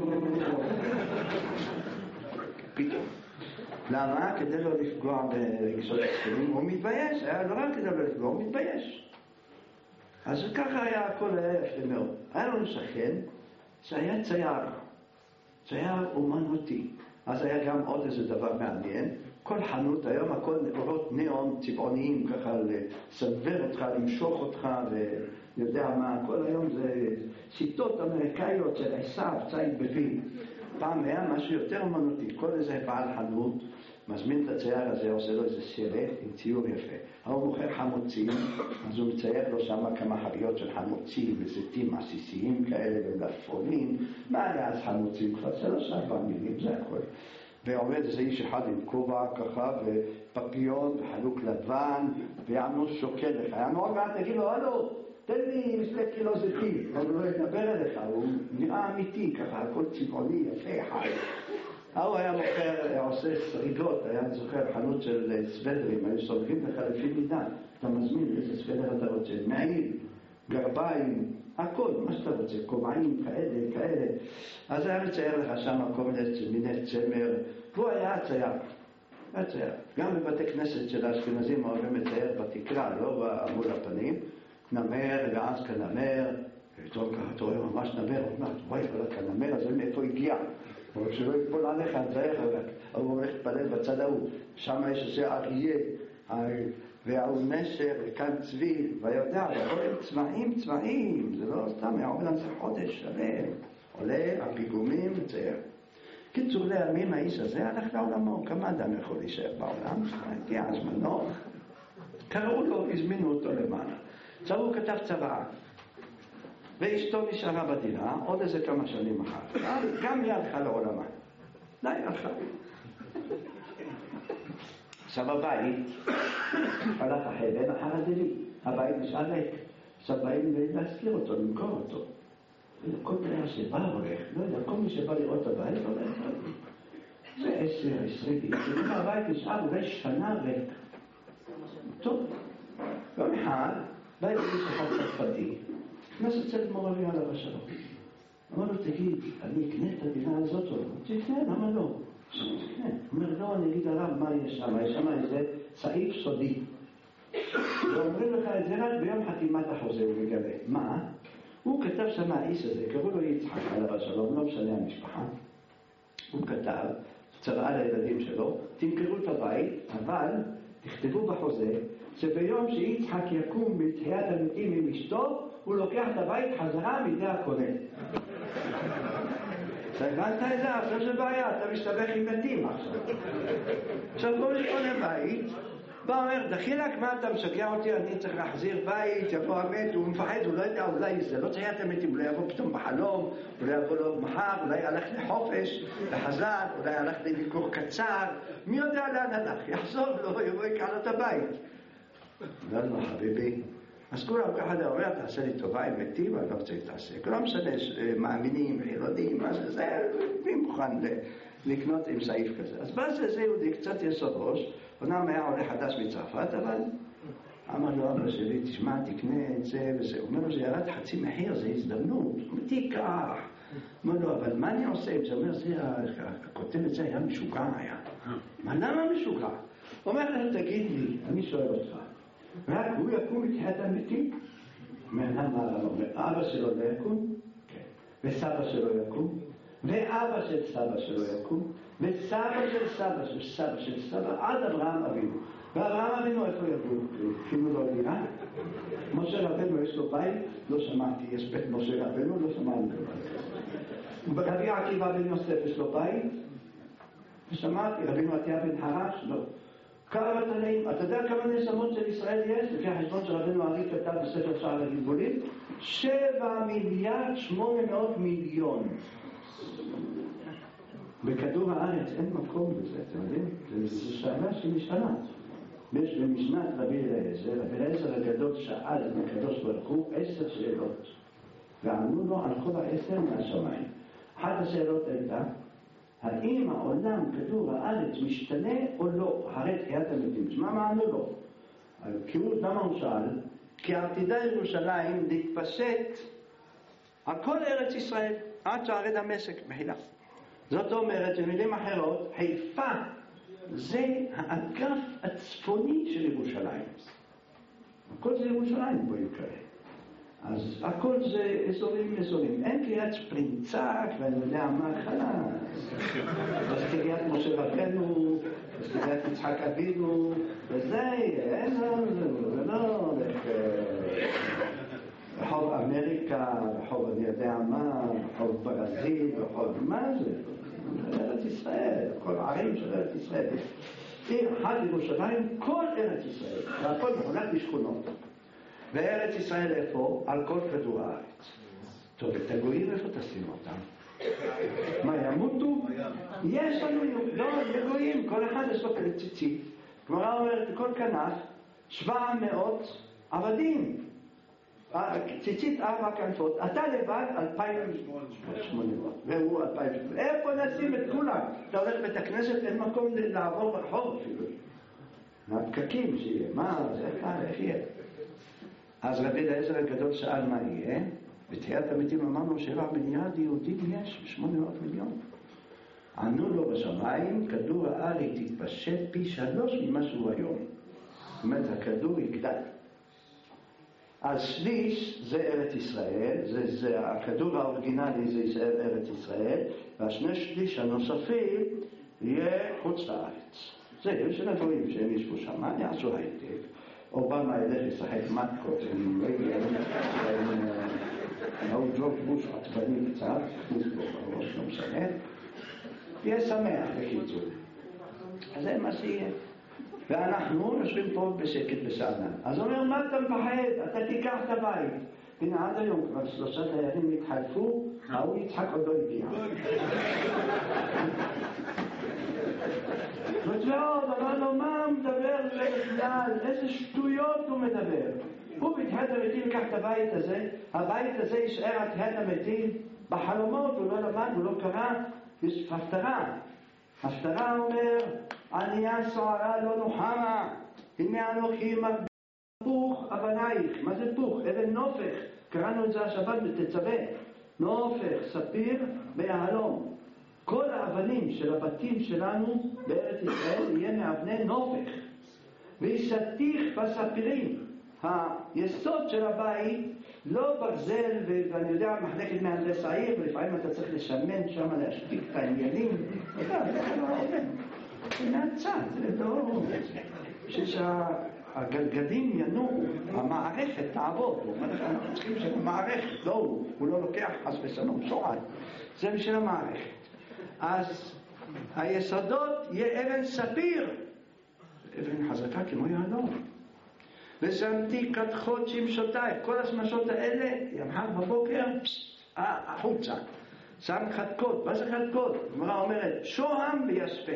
פתאום. למה? כדי לא לפגוע ברגשות הסכמים, הוא מתבייש, היה לא רק כדי לא לפגוע, הוא מתבייש. אז ככה היה, הכל היה יפה מאוד. היה לנו שכן שהיה צייר, צייר אומנותי. אז היה גם עוד איזה דבר מעניין. כל חנות, היום הכל נאורות ניאון צבעוניים, ככה לסנבר אותך, למשוך אותך, ויודע מה, כל היום זה שיטות אמריקאיות של עשיו, צייד בפיל. פעם היה משהו יותר אומנותי, כל איזה בעל חנות, מזמין את הצייר הזה, עושה לו איזה סרט עם ציור יפה. הוא מוכר חמוצים, אז הוא מצייר לו שם כמה חביות של חמוצים וזיתים עסיסיים כאלה ומלפפונים. מה היה אז חמוצים? כבר שלוש ארבע מילים, זה הכל. ועומד איזה איש אחד עם כובע ככה ופפיון וחלוק לבן, ויענו שוקל לך. יענו עוד מעט, תגיד לו, הלו, תן לי מסלק קילו זיתים. הוא לא ידבר אליך, הוא נראה אמיתי ככה, הכל צבעוני, יפה, חי. הוא היה מוכר, עושה סריגות, היה זוכר חנות של סוודרים, היו סורגים לך לפי מידה. אתה מזמין איזה סוודר אתה רוצה, מעיל, גרביים, הכל, מה שאתה רוצה, קומעים, כאלה, כאלה. אז היה מצייר לך שם כל מיני צמר, והוא היה הצייר. היה צייר. גם בבתי כנסת של האשכנזים אוהבים מצייר בתקרה, לא מול הפנים, נמר, ואז כנמר, ופתאום ככה אתה רואה ממש נמר, וואי, אבל הכנמר הזה מאיפה הגיע? אבל שלא יפול עליך, צריך, אבל הוא הולך להתפלל בצד ההוא. שם יש איזה אריה, והוא נשר, וכאן צבי, ויודע, והכל הם צמאים, צמאים, זה לא סתם, יעובד על זה חודש שלם, עולה, הפיגומים, צייר. קיצור לימים, האיש הזה הלך לעולמו, כמה אדם יכול להישאר בעולם? הגיע הזמנו, קראו לו, הזמינו אותו למעלה. עכשיו הוא כתב צוואה. ואשתו נשארה בדירה, עוד איזה כמה שנים אחר. גם היא הלכה לעולמה. די, הלכה. עכשיו הבית, הלך החבן אחר הדלי. הבית נשאר ריק. עכשיו באים להזכיר אותו, למכור אותו. כל תייר שבא הולך, לא יודע, כל מי שבא לראות הבית הולך. זה עשר, עשרים, עשרים. הבית נשאר אולי שנה ריק. טוב. יום אחד, בית איש אחד צרפתי. נכנס אצל מורבי עליו השלום. אמר לו, תגיד, אני אקנה את הדירה הזאת או לא? תקנה, למה לא? תקנה. אומר, לא, אני אגיד הרב, מה יש שם? יש שם איזה סעיף סודי. ואומרים לך את זה רק ביום חתימת החוזה, הוא מגלה. מה? הוא כתב שם האיש הזה, קראו לו יצחק עליו השלום, לא משנה המשפחה. הוא כתב, צוואה לילדים שלו, תמכרו את הבית, אבל תכתבו בחוזה, שביום שיצחק יקום בתחיית המתים עם אשתו, הוא לוקח את הבית חזרה מידי הקונה. אתה הבנת את זה? עכשיו זה בעיה, אתה משתבח עם מתים עכשיו. עכשיו כל מי שקונה בית, בא אומר, דחילק, מה אתה משגע אותי, אני צריך להחזיר בית, יבוא המת, הוא מפחד, הוא לא יודע, אולי זה לא תהיה אתם מתים, אולי יבוא פתאום בחלום, אולי יבוא לו מחר, אולי הלך לחופש, לחזר, אולי הלך לביקור קצר, מי יודע לאן הלך, יחזור לו, יבוא יקרא לו את הבית. לא, לא, חביבי. אז כולם ככה אומר, תעשה לי טובה, הם מתים, אני לא רוצה להתעסק. כולם משנה, מאמינים, חילונים, מה זה, זה, מי מוכן לקנות עם סעיף כזה. אז בא זה, זה יהודי, קצת יסוד ראש, אומנם היה עולה חדש מצרפת, אבל אמר לו, אבא שלי, תשמע, תקנה את זה וזה. אומר לו, זה ירד חצי מחיר, זה הזדמנות, תיקח. אומר לו, אבל מה אני עושה עם זה? אומר, זה, הכותב את זה היה משוגע היה. מה, למה משוגע? אומר לו, תגיד לי, אני שואל אותך, רק הוא יקום מתחיית המתים? מה אומר? אבא שלו לא יקום? וסבא שלו יקום? ואבא של סבא שלו יקום? וסבא של סבא של סבא של סבא עד אברהם אבינו. ואברהם אבינו איפה יגור? כאילו לא דירה? משה רבנו יש לו בית? לא שמעתי, יש בית משה רבנו? לא שמעתי לו. רבי עקיבא בן יוסף יש לו בית? שמעתי. רבינו עטיה בן חרש? לא. כמה בתנאים, אתה יודע כמה נשמות של ישראל יש? לפי החשבון של רבנו ארי כתב בספר שער הגלגולים, שבע מיליארד שמונה מאות מיליון. בכדור הארץ אין מקום בזה, אתם יודעים? זו שאלה שמשתנה. יש במשנת רבי אליעזר, רבי אליעזר הגדול שאל את הקדוש ברוך הוא עשר שאלות. וענו לו על כל העשר מהשמיים. אחת השאלות הייתה, האם העולם, כדור הארץ, משתנה או לא אחרי תחיית המתים? מה מענו לו? כאילו, למה הוא שאל? כי עתידה ירושלים להתפשט על כל ארץ ישראל, עד שערי דמשק, מחילה. זאת אומרת, במילים אחרות, חיפה זה האגף הצפוני של ירושלים. הכל זה ירושלים בו יקרה. אז הכל זה אזורים אזורים. אין קריאת שפרינצק ואני יודע מה חלס. אז קריאת משה רבנו, אז קריאת יצחק אבינו, וזה, אין לנו, זה לא הולך רחוב אמריקה, רחוב אני יודע מה, רחוב ברזיל, רחוב מה זה? ארץ ישראל, כל הערים של ארץ ישראל. עיר אחת ירושלים, כל ארץ ישראל, והכל מחולק בשכונות. וארץ ישראל איפה? על כל כדור הארץ. טוב, את הגויים איפה תשים אותם? מה, ימותו? יש לנו, לא, גויים, כל אחד יש לו כאלה ציצית. כלומר, אומרת, כל כנף, שבע מאות עבדים. ציצית ארבע כנפות, אתה לבד אלפיים ושמונה מאות, והוא אלפיים ושמונה מאות. איפה נשים את כולם? אתה הולך בית הכנסת, אין מקום לעבור ברחוב אפילו. מהפקקים שיהיה, מה, איך יהיה? אז רבי אליעזר הגדול שאל מה יהיה, בתחיית המתים אמרנו שבע מיליארד יהודים יש, שמונה מאות מיליון. ענו לו בשמיים, כדור הארץ יתפשט פי שלוש ממה שהוא היום. זאת אומרת, הכדור יגדל. אז שליש זה ארץ ישראל, זה, זה, הכדור האורגינלי זה ישראל, ארץ ישראל, והשני שליש הנוספים יהיה חוץ לארץ. זה יש נבואים שהם ישבו שם, מה יעשו הייטק? אובמה ילך לשחק מתקות, הם לא יגיעו, הוא ג'ורג' בוש עצבני קצת, הכניס בו בראש, לא משנה, תהיה שמח בקיצור. אז זה מה שיהיה. ואנחנו יושבים פה בשקט בסענן. אז הוא אומר, מה אתה מפחד? אתה תיקח את הבית. הנה, עד היום כבר שלושה דיירים התחלפו, ההוא יצחק עוד לא הגיע. ותראה, אבל לו, מה הוא מדבר בכלל? איזה שטויות הוא מדבר. הוא בתחיית המתים ייקח את הבית הזה, הבית הזה יישאר על תחיית המתים, בחלומות הוא לא למד, הוא לא קרא, יש הפטרה. הפטרה אומר, ענייה סוערה לא נוחמה, הנה אנוכי מפוך אבנייך. מה זה פוך? אבן נופך. קראנו את זה השבת בתצווה. נופך, ספיר ויהלום. כל האבנים של הבתים שלנו בארץ ישראל יהיה מאבני נופך. וישתיך בספירים. היסוד של הבית לא ברזל, ואני יודע, מחלקת מהנדס העיר, ולפעמים אתה צריך לשמן שם, להשתיק את העניינים. זה מהצד, זה לא... בשביל שהגלגלים ינועו, המערכת תעבוד. הוא אומר לך, אנחנו צריכים שהמערכת, לא הוא, הוא לא לוקח חס ושלום, שועד. זה בשביל המערכת. אז היסודות יהיה אבן ספיר, אבן חזקה כמו יהלום. ושמתי כתחות שמשותיי, כל השמשות האלה, ימחר בבוקר, החוצה. שם חתקות, מה זה חתקות? הגמרא אומרת, שוהם ויספה.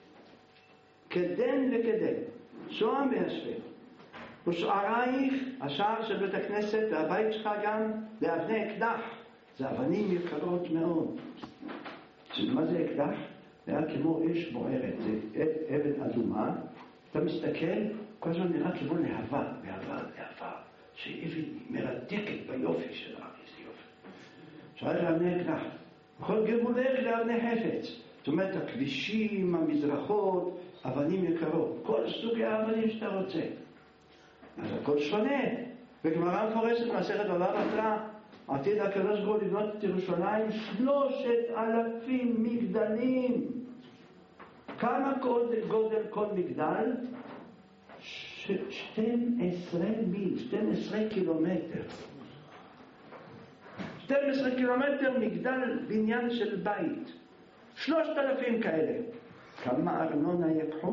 כדן וכדן, שוהם ויספה. ושערייך, השער של בית הכנסת והבית שלך גם, זה אבני אקדח. זה אבנים יקרות מאוד. מה זה אקדח? זה היה כמו אש בוערת, זה אבן אדומה. אתה מסתכל, כל הזמן נראה כמו להבה, להבה, להבה, שאבן מרתקת ביופי שלה, איזה יופי. שואל לאבני אקדח. בכל גבולך לאבני חפץ. זאת אומרת, הכבישים, המזרחות, אבנים יקרות. כל סוגי האבנים שאתה רוצה. אז הכל שונה. וגמרא מפורשת מסכת בבא בתרא, עתיד הקדוש ברוך הוא לבנות את ירושלים שלושת אלפים מגדלים. כמה גודל, גודל כל מגדל? שתים עשרה מיל, שתים עשרה קילומטר. שתים עשרה קילומטר מגדל בניין של בית. שלושת אלפים כאלה. כמה ארנונה יקחו?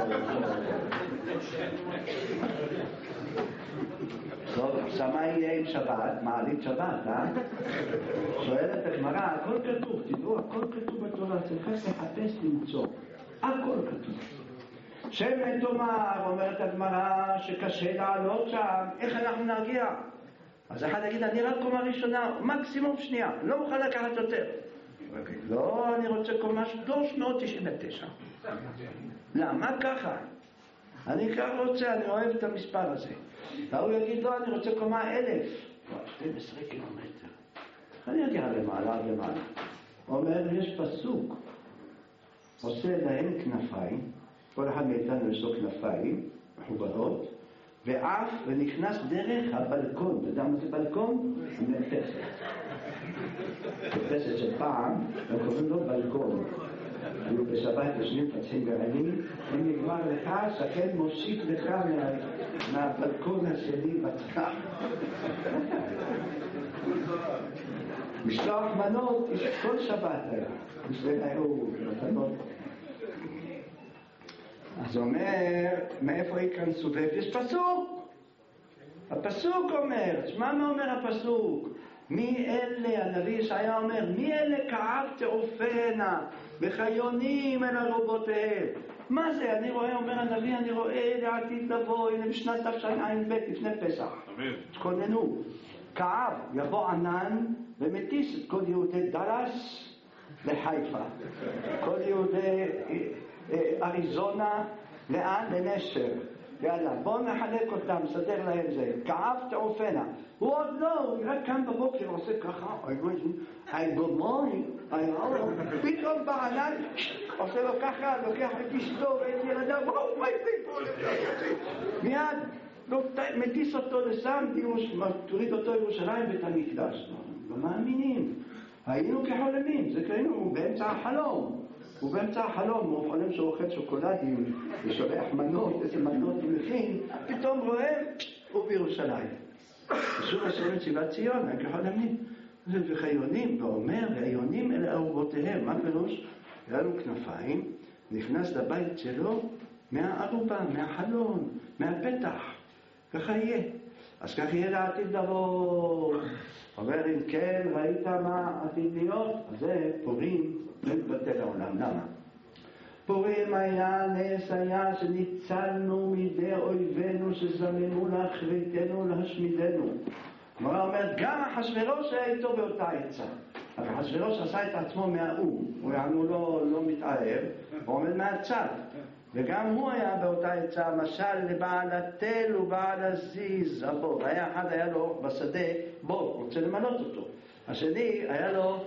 טוב, עכשיו מה יהיה עם שבת? מעלית שבת, אה? שואלת הגמרא, הכל כתוב, תדעו, הכל כתוב בתורה, צריך לחפש למצוא. הכל כתוב. שם תאמר, אומרת הגמרא, שקשה לעלות שם, איך אנחנו נרגיע? אז אחד יגיד, אני רק קומה ראשונה, מקסימום שנייה, לא מוכן לקחת יותר. לא, אני רוצה קומה שלוש מאות תשעים ותשע. למה ככה? אני כך רוצה, אני אוהב את המספר הזה. והוא יגיד, לא, אני רוצה קומה אלף. שתים עשרה קילומטר. אני אגיע למעלה, למעלה. הוא אומר, יש פסוק. עושה להם כנפיים. כל אחד מאיתנו יש לו כנפיים, מחוברות. ואף ונכנס דרך הבלקון. אתה יודע מה זה בלקון? המרפסת. המרפסת של פעם, הם קוראים לו בלקון. היו בשבת יושבים פצחים גרענים, אם נגמר לך, שכן מושיט לך מה, מהבלקון השני בצח. משלוח מנות, כל שבת היה. בשביל היו מתנות. אז הוא אומר, מאיפה ייכנסו? ויש פסוק. הפסוק אומר, שמה מה אומר הפסוק? מי אלה, הנביא ישעיה אומר, מי אלה כאב תעופנה וחיונים אל ארובותיהם. מה זה? אני רואה, אומר הנביא, אני רואה לעתיד לבוא, הנה בשנת תשע"ב לפני פסח. תכוננו. כאב, יבוא ענן ומטיס את כל יהודי דלס לחיפה. כל יהודי אריזונה לאן? לנשר. יאללה, בואו נחלק אותם, סדר להם זה. כאב תעופנה. הוא עוד לא, הוא רק כאן בבוקר עושה ככה, היי גומוי, היי אור, פתאום בענן, עושה לו ככה, לוקח את אשתו ואת ילדיו, וואו, מה יפה, מיד, מטיס אותו לשם, תוריד אותו ירושלים ואת המקדש. לא מאמינים, היינו כחולמים, זה כאילו, הוא באמצע החלום. הוא באמצע החלום, הוא חולם שהוא אוכל שוקולדים ושולח מנות, איזה מנות הוא מכין, פתאום רואה, הוא בירושלים. ושוב השם את שיבת ציון, ככל ימים. וחיונים, ואומר, והיונים אלה ארובותיהם. מה פירוש? היה לו כנפיים, נכנס לבית שלו מהערובה, מהחלון, מהפתח. ככה יהיה. אז כך יהיה לעתיד לבוא. אומר, אם כן, ראית מה עתיד להיות? אז זה פורים מתבטל העולם. למה? פורים היה נס היה שניצלנו מידי אויבינו שזמנו להחריתנו להשמידנו. כלומר אומרת, גם אחשוורוש היה איתו באותה עצה. אבל אחשוורוש עשה את עצמו מהאום, הוא יענו לא, לא מתאהב, הוא עומד מהצד. וגם הוא היה באותה עצה, משל לבעל התל ובעל הזיז, הבור. היה אחד היה לו בשדה בור, הוא רוצה למנות אותו. השני היה לו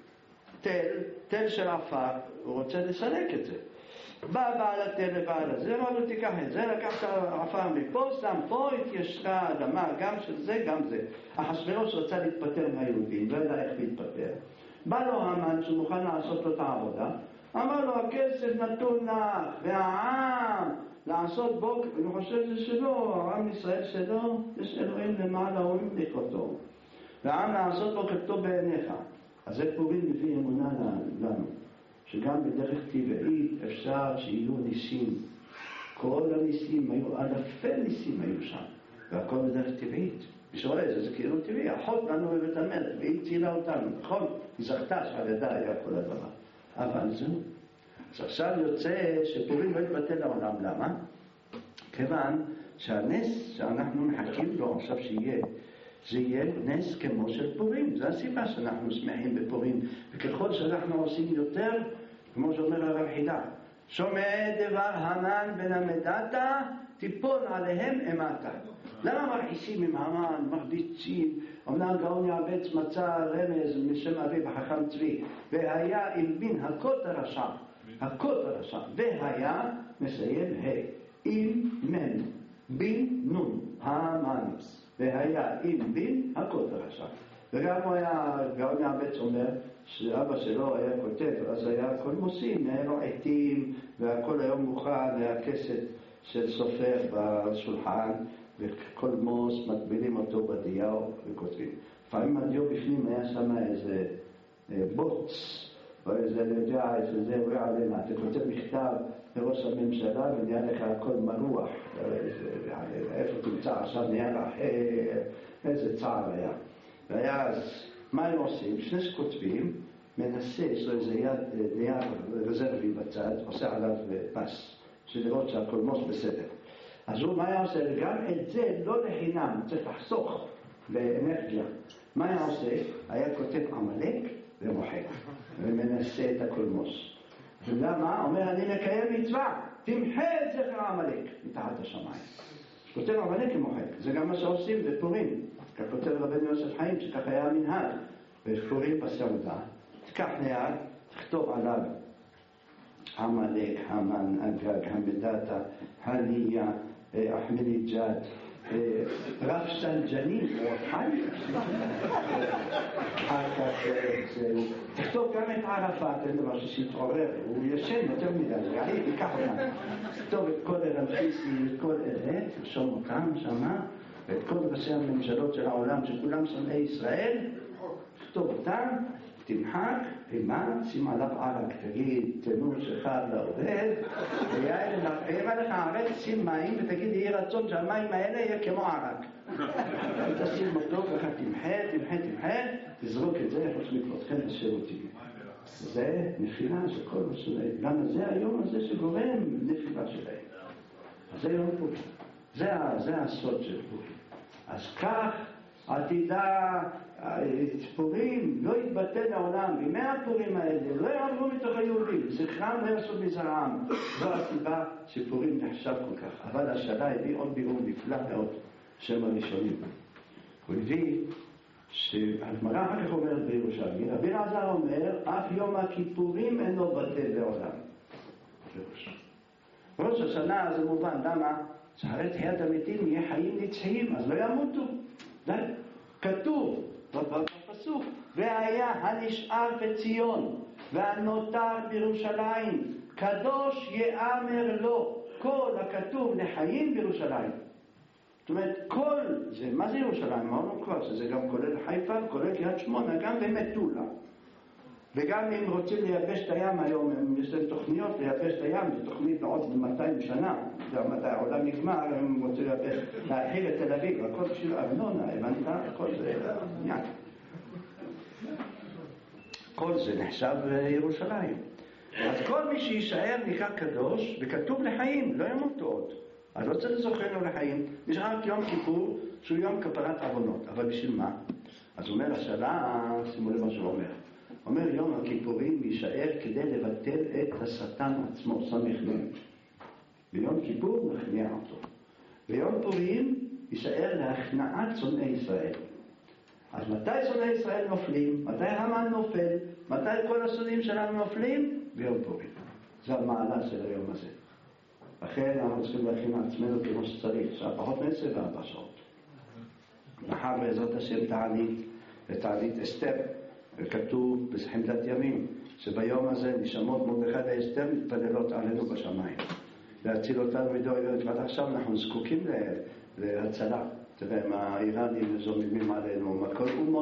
תל, תל של עפר, הוא רוצה לסלק את זה. בא בעל התל לבעל הזה, אמר לו תיקח את זה, לקח את העפר מפה, שם פה, התיישרה האדמה, גם של זה, גם זה. אחשוורוש רצה להתפטר מהיהודים, לא ידע איך להתפטר. בא לו המן שמוכן לעשות לו את העבודה, אמר לו, הכסף נתון לך, והעם לעשות בו, אני חושב שזה שלו, העם ישראל שלו, יש אלוהים למעלה, הוא ימליך אותו. והעם לעשות בו כתוב בעיניך. אז זה פורים מביא אמונה לנו, שגם בדרך טבעית אפשר שיהיו ניסים. כל הניסים היו, אלפי ניסים היו שם, והכל בדרך טבעית. מי שרואה את זה, זה כאילו טבעי, אחות לנו בבית המלך, והיא הצילה אותנו, נכון? היא זכתה שעל ידה היה כל הדבר. אבל זהו. אז עכשיו יוצא שפורים לא יתבטל לעולם. למה? כיוון שהנס שאנחנו מחכים לו עכשיו שיהיה, זה יהיה נס כמו של פורים. זו הסיבה שאנחנו שמחים בפורים. וככל שאנחנו עושים יותר, כמו שאומר הרב חידה, שומע דבר המן בן המדתה, תיפול עליהם אמתה. למה מרחיסים עם המן, מרביצים? אמנם גאון יעבץ מצא רמז משם אבי בחכם צבי, והיה אלבין הכות הרשע, הכות הרשע, והיה מסיים ה' אם מן בין נון המן, והיה אם בין הכות הרשע. וגם הוא היה, גאון יעבץ אומר, שאבא שלו היה כותב, אז היה הכל מוסים, היה לו עתים, והכל היום מוכן, היה כסת של סופר בשולחן, וכל מוס מטבילים אותו בדיו וכותבים. לפעמים הדיו בפנים היה שם איזה בוץ, או איזה, אני יודע, איזה זה רואה עלימה. אתה כותב מכתב לראש הממשלה ונהיה לך הכל מרוח. איפה תמצא עכשיו נהיה לך, איזה צער היה. והיה אז, מה הם עושים? שני שכותבים, מנסה, יש לו איזה יד, נייר רזרבי בצד, עושה עליו פס, שלראות שהכל מוס בסדר. אז הוא, מה היה עושה? גם את זה לא לחינם, צריך לחסוך באנרגיה. מה היה עושה? היה כותב עמלק ומוחק, ומנסה את הקולמוס. ולמה? אומר, אני מקיים מצווה, תמחה את זכר עמלק מתחת השמיים. כותב עמלק ומוחק, זה גם מה שעושים בפורים. כך כותב רבנו יוסף חיים, שכך היה המנהג. בפורים בסעודה, תקח נייר, תכתוב עליו עמלק, המן, אגג, המדתה, הליה, אחמדינג'אד, רפסנג'אני, חי, אחר כך תכתוב גם את ערפאת, אין דבר שהתעורר, הוא ישן יותר מדי, יעלי, ייקח אותם. תכתוב את כל הרמפיסי, את כל אלה, תרשום אותם שמה, ואת כל ראשי הממשלות של העולם, שכולם שונאי ישראל, תכתוב אותם, תמחק, ומה? שים עליו ערק, תגיד, תנוש אחד לעובד, ויהיה לך ערק, שים מים, ותגיד, יהיה רצון שהמים האלה יהיה כמו ערק. תשים אותו, וכך תמחה, תמחה, תמחה, תזרוק את זה, חוץ מכבודכם לשירותים. זה נפילה של כל משולעים. למה זה היום הזה שגורם נפילה שלהם? אז זה יום פורים. זה הסוד של פורים. אז כך, עתידה, פורים לא יתבטל לעולם, וימי הפורים האלה לא יעברו מתוך היהודים, זכרם לא יעשו מזרעם. זו הסיבה שפורים נחשב כל כך. אבל השאלה הביא עוד בירור נפלא מאוד, שם הראשונים. הוא הביא שהגמרא אחר כך אומרת בירושלים, רבי אלעזר אומר, אף יום הכיפורים אינו בטל לעולם. ראש השנה זה מובן, למה? שאחרי תחיית המתים יהיה חיים נצחיים, אז לא ימותו. כתוב בפסוק, והיה הנשאר בציון והנותר בירושלים, קדוש יאמר לו, כל הכתוב לחיים בירושלים. זאת אומרת, כל זה, מה זה ירושלים? אמרנו כבר, שזה גם כולל חיפה, כולל קריית שמונה, גם במטולה. וגם אם רוצים לייבש את הים היום, יש להם תוכניות לייבש את הים, זו תוכנית בעוד מאתיים שנה, זה מתי העולם נגמר, הם רוצים לייבש, להרחיב את תל אביב, הכל בשביל ארנונה, הבנת? הכל זה עניין. כל זה נחשב ירושלים. אז כל מי שישאר נקרא קדוש, וכתוב לחיים, לא ימות עוד. אז לא צריך לזוכרנו לחיים, נשאר יום כיפור, שהוא יום כפרת עוונות. אבל בשביל מה? אז אומר השאלה, שימו לב מה שהוא אומר. אומר יום הכיפורים יישאר כדי לבטל את השטן עצמו, סמך מם. ביום כיפור מכניע אותו. ביום פורים יישאר להכנעת שונאי ישראל. אז מתי שונאי ישראל נופלים? מתי המן נופל? מתי כל השונאים שלנו נופלים? ביום פורים. זו המעלה של היום הזה. לכן אנחנו צריכים להכין עצמנו כמו שצריך, שעה פחות מעשר וארבע שעות. מחר בעזרת השם תענית, ותענית אסתר. וכתוב בחמדת ימים, שביום הזה נשמות מרדכי ואסתר מתפללות עלינו בשמיים. להציל אותנו מידי אויבינו. ועד עכשיו אנחנו זקוקים להצלה. תראה, מה האיראנים זוממים עלינו, מה כל אומות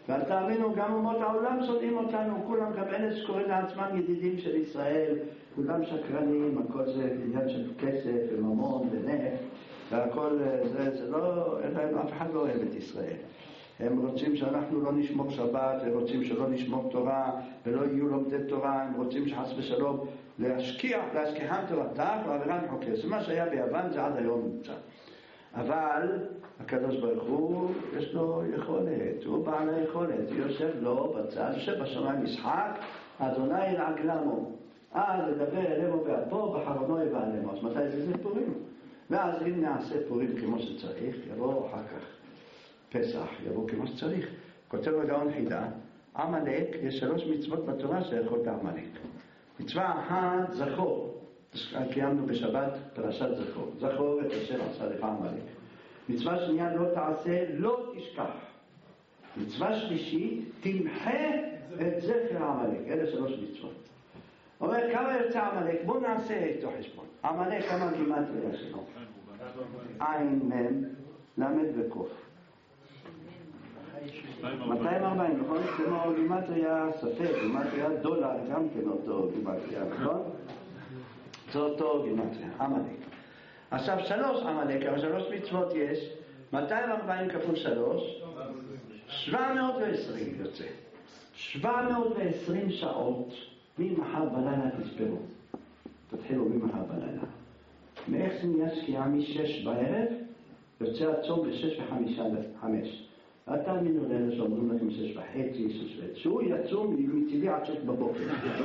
ואל תאמינו, גם אומות העולם שונאים אותנו, כולם גם אלה שקוראים לעצמם ידידים של ישראל, כולם שקרנים, הכל זה עניין של כסף וממון ונפט, והכל זה, זה לא, אף אחד לא אוהב את ישראל. הם רוצים שאנחנו לא נשמור שבת, הם רוצים שלא נשמור תורה, ולא יהיו לומדי תורה, הם רוצים שחס ושלום להשקיע, להשכיחם תורתך ועבירת חוקי. זה מה שהיה ביוון, זה עד היום נמצא. אבל הקדוש ברוך הוא, יש לו יכולת, הוא בעל היכולת, הוא יושב לו בצד, יושב בשמיים משחק, אדוני ילעג למו, אז לדבר אלימו באפו, בחרונו יבעלמו. אז מתי זה? זה פורים. ואז אם נעשה פורים כמו שצריך, יבוא אחר כך פסח, יבוא כמו שצריך. כותב הגאון חידה, עמלק, יש שלוש מצוות בתורה שיכול בעמלק. מצווה אחת, זכור. קיימנו בשבת פרשת זכור. זכור את אשר עשה לך עמלק. מצווה שנייה, לא תעשה, לא תשכח. מצווה שלישית, תמחה את זכר עמלק. אלה שלוש מצוות. אומר, כמה יוצא עמלק? בואו נעשה איתו חשבון. עמלק, כמה גימטריה שלו? עין, מם, למד וקוף. מאתיים וארבעים, נכון? כמו גימטריה ספק, גימטריה דולר, גם כן אותו גימטריה, נכון? זה אותו גימטריה, עמלק. עכשיו שלוש עמלק, אבל שלוש מצוות יש, מאתיים וארבעים כפול שלוש, שבע מאות ועשרים יוצא. שבע מאות ועשרים שעות, ממחר בלילה תספרו. תתחילו ממחר בלילה. מאיך זה נהיה שקיעה משש בערב, יוצא הצום בשש וחמישה לחמש. אל תאמינו לאלה שאומרים לכם שש וחצי, שש וחצי. שהוא יצום מצידי עד שש בבוקר.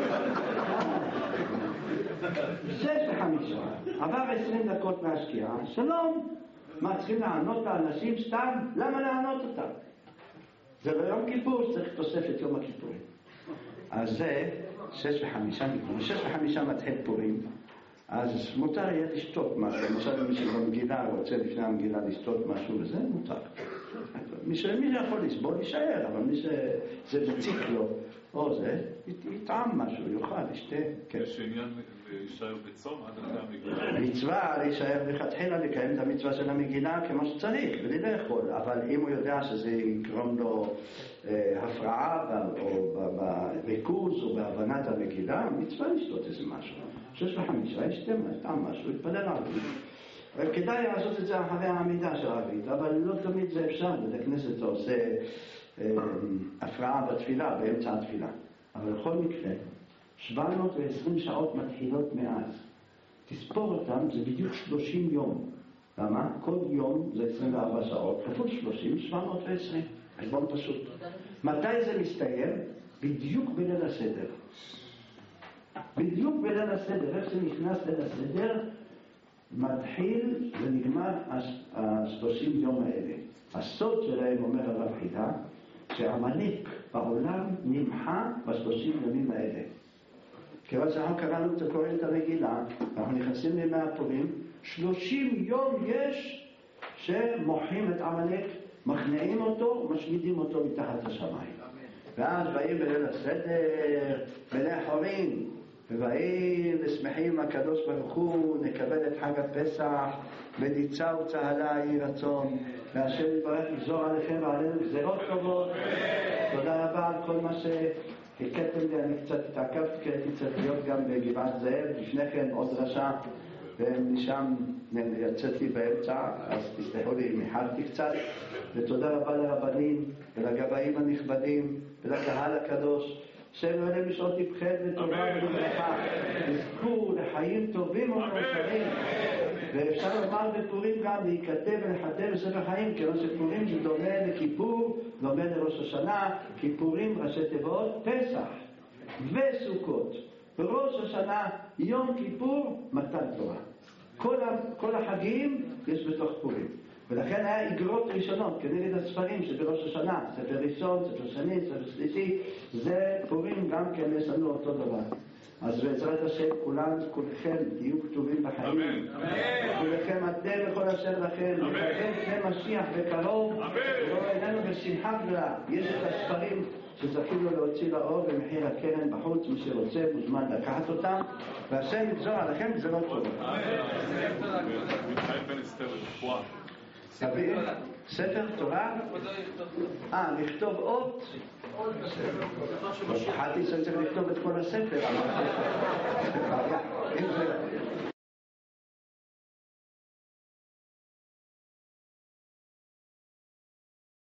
שש וחמישה. עבר עשרים דקות מהשקיעה. שלום. מה, צריכים לענות לאנשים סתם? למה לענות אותם? זה לא יום כיפור, צריך תוספת יום הכיפורים. אז זה שש וחמישה נגמר. שש וחמישה מתחיל פורים. אז מותר יהיה לשתות משהו. למשל מי שבמגילה רוצה לפני המגילה לשתות משהו, וזה מותר. מי שיכול לסבול יישאר, אבל מי שזה מציק לו, או זה, יטעם משהו, יאכל, ישתה. יש עניין להישאר בצום עד אחרי המגילה. מצווה להישאר לכתחילה לקיים את המצווה של המגילה כמו שצריך, בלי לאכול. אבל אם הוא יודע שזה יקרום לו הפרעה או בריכוז או בהבנת המגילה, מצווה לשתות איזה משהו. שש וחמישה, ישתה משהו, יתפלל ערבית. כדאי לעשות את זה אחרי העמידה של ערבית, אבל לא תמיד זה אפשר. בית הכנסת זה עושה אה, הפרעה בתפילה, באמצע התפילה. אבל בכל מקרה, שבע מאות ועשרים שעות מתחילות מאז. תספור אותם, זה בדיוק שלושים יום. למה? כל יום זה עשרים וארבע שעות, כפול שלושים, שבע מאות ועשרים. חשבון פשוט. מתי זה מסתיים? בדיוק בליל הסדר. בדיוק בליל הסדר, איך זה נכנס ליל הסדר, מתחיל ונגמר השלושים יום האלה. הסוד שלהם, אומר הרב חידה, שעמלק בעולם נמחה בשלושים ימים האלה. כיוון שאנחנו קראנו את קוראים את המגילה, אנחנו נכנסים לימי הפורים, שלושים יום יש שמוחים את עמלק, מכנעים אותו ומשמידים אותו מתחת השמיים. ואז באים בליל הסדר, בליל חורין, ובאים ושמחים הקדוש ברוך הוא, נקבל את חג הפסח, ודיצה וצהלה יהי רצון, והשם יתברך יגזור עליכם ועלינו גזירות טובות. תודה רבה על כל מה שהקטתם לי. אני קצת התעכבתי, כי הייתי צריך להיות גם בגבעת זאב, לפני כן עוד דרשה, ומשם יצאתי באמצע, אז תסלחו לי אם איחרתי קצת. ותודה רבה לרבנים ולגבאים הנכבדים ולקהל הקדוש, שם עליהם בשעות יבחד וטובה וברכה, יזכו לחיים טובים ומאושרים. ואפשר לומר בפורים גם להיכתב ולחתב בספר חיים, כיוון שפורים זה דומה לכיפור, דומה לראש השנה. כיפורים ראשי תיבות פסח וסוכות, ראש השנה, יום כיפור, מתן תורה. כל, כל החגים יש בתוך פורים, ולכן היה איגרות ראשונות כנגד הספרים שבראש השנה, ספר ראשון, ספר שני, ספר שלישי. זה פורים גם כן יש לנו אותו דבר. אז בעזרת השם כולם, כולכם תהיו כתובים בחיים. אמן. כולכם אתם וכל אשר לכם, וכן פני משיח בקרוב, ולא איננו בשמחה גדולה. יש את הספרים שזכינו להוציא לאור במחיר הקרן בחוץ, מי שרוצה מוזמן לקחת אותם, והשם יגזור עליכם גזירות טובות. מיכאל בן אסתר, רפואה. ספר תורה? אה, לכתוב אות? חשבתי שאני צריך לכתוב את כל הספר.